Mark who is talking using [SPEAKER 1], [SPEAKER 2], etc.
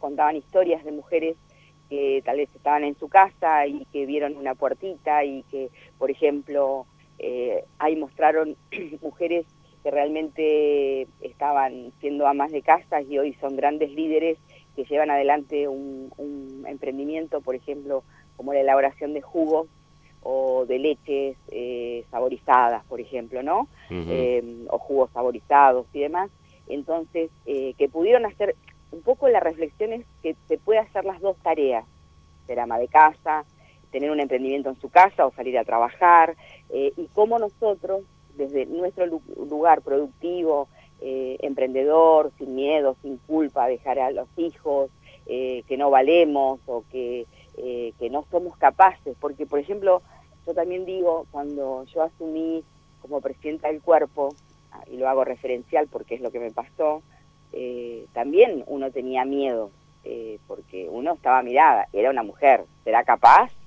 [SPEAKER 1] contaban historias de mujeres que tal vez estaban en su casa y que vieron una puertita y que, por ejemplo, ahí mostraron mujeres que realmente estaban siendo amas de casa y hoy son grandes líderes que llevan adelante un emprendimiento, por ejemplo, como la elaboración de jugos o de leches saborizadas, por ejemplo, ¿no? O jugos saborizados y demás. Entonces, que pudieron hacer un poco la reflexión es que se puede hacer las dos tareas, ser ama de casa, tener un emprendimiento en su casa o salir a trabajar, y cómo nosotros, desde nuestro lugar productivo, emprendedor, sin miedo, sin culpa, dejar a los hijos, que no valemos o que no somos capaces, porque, por ejemplo, yo también digo, cuando yo asumí como presidenta del cuerpo, y lo hago referencial porque es lo que me pasó, también uno tenía miedo, porque uno estaba mirada, era una mujer, ¿será capaz?